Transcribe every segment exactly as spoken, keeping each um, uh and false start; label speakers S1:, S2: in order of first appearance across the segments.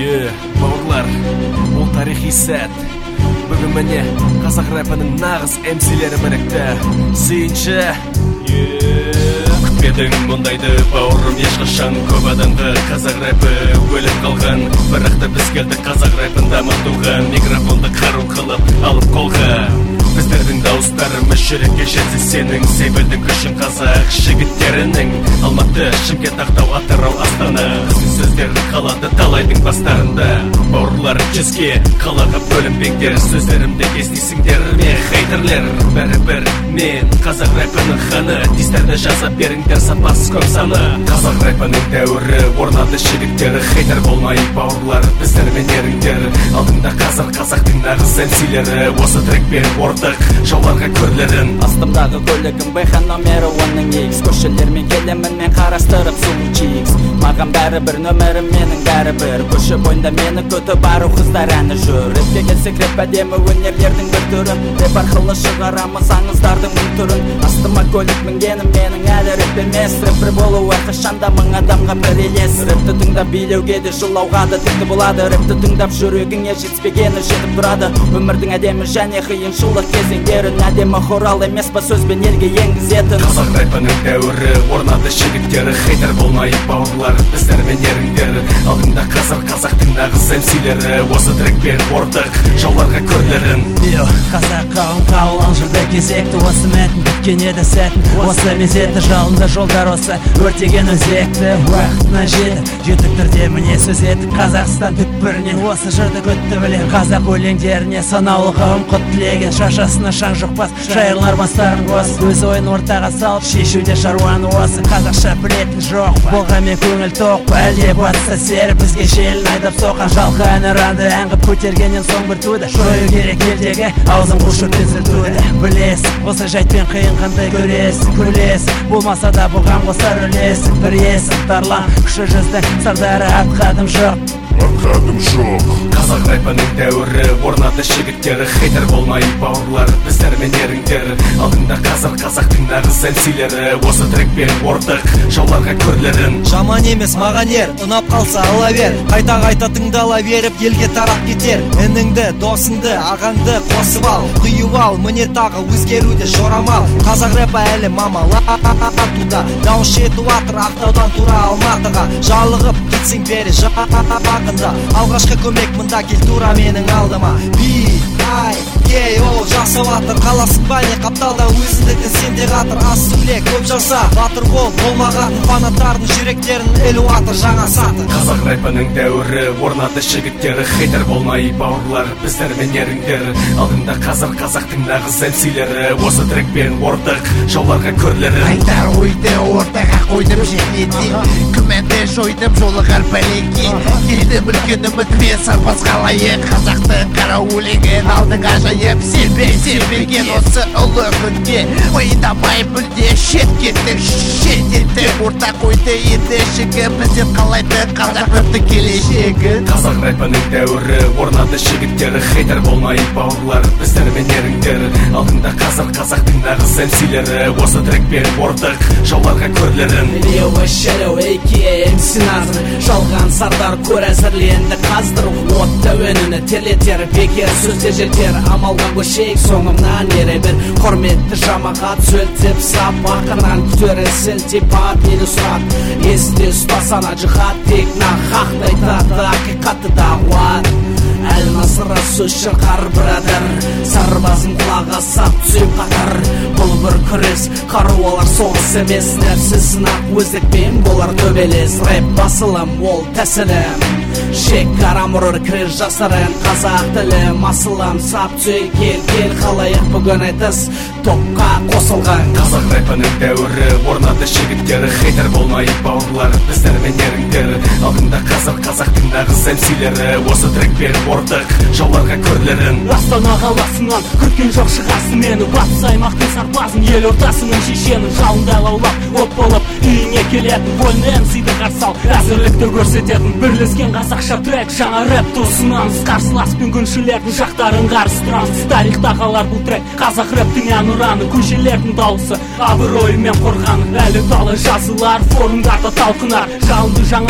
S1: Е, бауырлар, бұл тарихи сәт. Бүгін міне қазақ рэпінің нағыз эмсилері бірікті. Сүйінші. Күтпедің мұндайды бауырым ешқашан. Көп адамға қазақ рэпі өліп қалған. Бірақта біз келдік қазақ рэпін дамытуға. Микрофонды қару қылып алып қолға. Біздердің дауыстарымыз жүрекке жетсе сенің. Себілдің күшін қазақ жігіттерінің. Алматы, Шымкент, Ақтау, Атырау, Астана. Біздің сөздер қалады талайдың бастарында. Бауырлар жүзге қалаға бөлінбеңдер. Сөздерімді естисіңдер ме хейтерлер? Бәрібір мен қазақ рэпінің ханы. Дистерді жаза беріңдер сапасыз көп саны. Қазақ рэпінің дәуірі орнады жігіттері. Хейтер болмай бауырлар біздермен еріңдер. Алдыңда қазақ қазақтың нағыз эмсилері. Осы трекпен ордық жауларға көрлерін.
S2: Астымдағы көлігім байхан номері оның икс. Көшелермен келемін мен қарастырып сұлу чикс. Маған бәрібір нөмірім менің бәрібір. Көші бойында мені көтіп бару қыздар әні жүр. Рэпке келсек рэп әдемі өнерлердің бір түрі. Рэп арқылы шығарамыз аңыздардың мың түрін. Астыма көлік мінгенім менің әлі рэп емес. Рэпер болу әрқашанда мың адамға бір елес. Рэпті тыңдап билеуге де жылауға да тікті болады. Рэпті тыңдап жүрегіңе жетіспегені жетіп тұрады. Өмірдің әдемі және қиыншылық кезеңдерін әдемі хорал емес па сөзбен елге енгізетін.
S1: Қазақ рэпінің дәуірі орнады жігіттері. Хейтер болмай бауырлар біздермен еріңдер. Алдыңда қазақ қазақтың нағыз эмсилері. Осы трекпен ордық жауларға көрлерін.
S3: Қазақ қауым қауылан жүрді кезекті. Осы мәтін біткен еді сәтін. Осы мезетті жалынды жолдар осы өртеген өзекті. Уақытына жетіп жетіктірде міне сөз етіп Қазақстан түкпірінен осы жырды күтті білем. Қазақ өлеңдеріне санаулы қауым құт тілеген. Шашасына шаң жұқпас шайырлар бастарын қос. Өз ойын ортаға салып шешуде шаруаны осы. Қазақша білетін жоқ па, болғанмен көңіл тоқ па, әлде батса сері бізге желін айдап соқан. Жалқы әні ранды әңгіп көтергеннен соң бір туды. Жою керек елдегі аузын құшыртпен сүртуді. Білесің, осы жайтпен қиын қандай көресің, күлесің. Болмаса да бұған қосар үлесің. Бір есің тарлан, күші жүздің сардары атқадым жоқ.
S1: Атқадым жоқ. Қазақ рэпінің дәуірі орнады жігіттері. Хейтер болмай бауырлар біздермен еріңдер. Алдыңда қазақ қазақтың нағыз эмсилері. Осы трекпен ордық жауларға көрлерін.
S4: Жаман емес маған ер, ұнап қалса ала бер. Қайта қайта тыңдала беріп елге тарап кетер. Ініңді, досыңды, ағаңды қосып ал. Құйып ал, міне тағы өзгеруде жорамал. Қазақ рэпі әлі мамала туда. Дауыс жетіп атыр Ақтаудан тура Алматыға. Жалығып кетсең бері жақында. Алғашқы көмек мұнда кел тура менің алдыма. Би, ай, кей, ол жасап атыр. Қаласың ба не қапталда өзіндікі сенде қатыр. Аз сөйле, көп жаса, батыр бол. Болмағатын фанаттардың жүректерін ілу атыр жаңа саты.
S1: Қазақ рэпінің дәуірі орнады жігіттері. Хейтер болмай бауырлар біздермен еріңдер. Алдыңда қазақ қазақтың нағыз эмсилері. Осы трекпен ордық жауларға көрлерін.
S5: Айтар ойды ортаға қойдым жететін. Күмәнді жойдым жолығар бәлекей. Келдім үлкен үмітпен сарбазға лайық. Қазақтың қара өлеңін алдың ажайып. Сенбе сенбеген осы ұлы күнге. Ойдамай мүлде шет кеттік шетелдік. Орта қойды енді шігім бізден қалайды қазақ рэптің келешегін.
S1: Қазақ рэпінің дәуірі орнады жігіттері. Хейтер болмай бауырлар біздермен еріңдер. Алдыңда қазақ қазақтың нағыз эмсилері. Осы трекпен ордық жауларға көрлерін.
S2: Леуі шәлеу эйки эмси назыр. Жалған сардар көр әзірленді қаздыр. Отты өніні терлетер бекер сөзде жетер. Амалған көшейік соңымнан ере бір. Құрметті жамағат сөлтіп сапақынан күтері сілтеп ап елі сұрат. Есте ұстасана жығат тек на хақты айтады ақиқатты да қуат. Әл насыра сөз шырқар бірадыр. Сарбазын құлаға сап түсіп қатар. Бұл бір күрес қаруалар соғыс емес. Нәпсі сынақ өздікпен болар төбелес. Рэп басылым ол тәсілім. Шек қарамұрыр кірер жасырын. Қазақ тілі масылым сап түсіп кел кел қалайық бүгін айтыс топқа қосылған.
S1: Қазақ рэпінің дәуірі орнады жігіттері. Хейтер болмай бауырлар біздермен еріңдер. Алдыңда қазақ қазақтың нағыз эмсилері. Осы трекпен ордық жауларға көрлерін.
S3: Астана қаласынан күткен жоқ шығасың мені. Батыс аймақтың сарбазын ел ортасының шешенің. Жалында лаулап от болып үйіне келетін. Вольны эмсиді қарсал әзірлікті көрсететін. Бірлескен қазақша трек жаңа рэпті ұсынамыз. Қарсыласпен күншілердің жақтарын қарыстырамыз. Тарихта қалар бұл трек қазақ рэптің әнұраны. Көшелердің дауысы абыройымен қорғаны. Әлі талы жазылар форумдарда талқынар. Жалынды жаңалық болып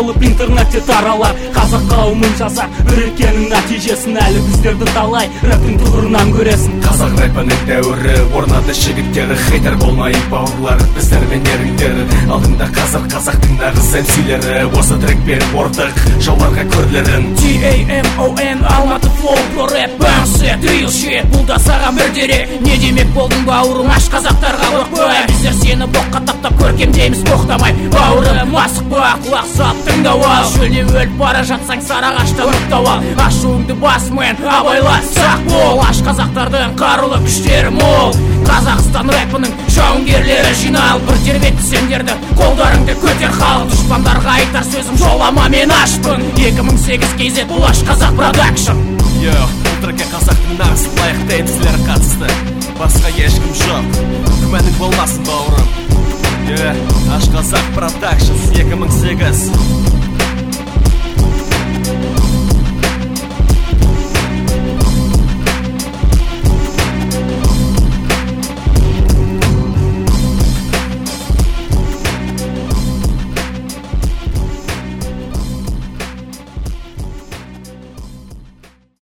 S3: қылып интернетте таралар. Қазақ қауымын жасақ біріккеннің нәтижесін әлі біздерді талай рэптің тұғырынан көресің.
S1: Қазақ рэпінің дәуірі орнады жігіттері, хейтер болмай бауырлар біздермен еріңдер. Алдыңда қазір қазақтың нағыз әншілері, осы трекпен ордық жауларға көрлерін.
S2: T A M O N Алматы флоу про рэп бәңсет real shit. Бұл да саған бір дерек. Не демек болдың бауырым, аш қазақтарға қорықпай. Біздер сені боққа таптап көркемдейміз тоқтамай. Бауырым асықпа, құлақ сап тыңдап ал. Шөлде өліп бара жатсаң сарағашты ұмытып ал. Ашуыңды басмен абайла, сақ бол. Аш қазақтардың қарулы күштері мол. Қазақстан рэпінің жауынгерлері жинал. Bir тербетті сендерді, қолдарыңды көтер халық. Дұшпандарға айтар сөзім, жолама мен ашпын. екі мың сегіз кей зет бұл аш қазақ продакшн.
S1: Йо, бұл трекке қазақтың нағыз лайықты әншілері қатысты. Басқа ешкім жоқ, күмәнің болмасын бауырым. Йо, аш қазақ продакшн екі мың сегіз.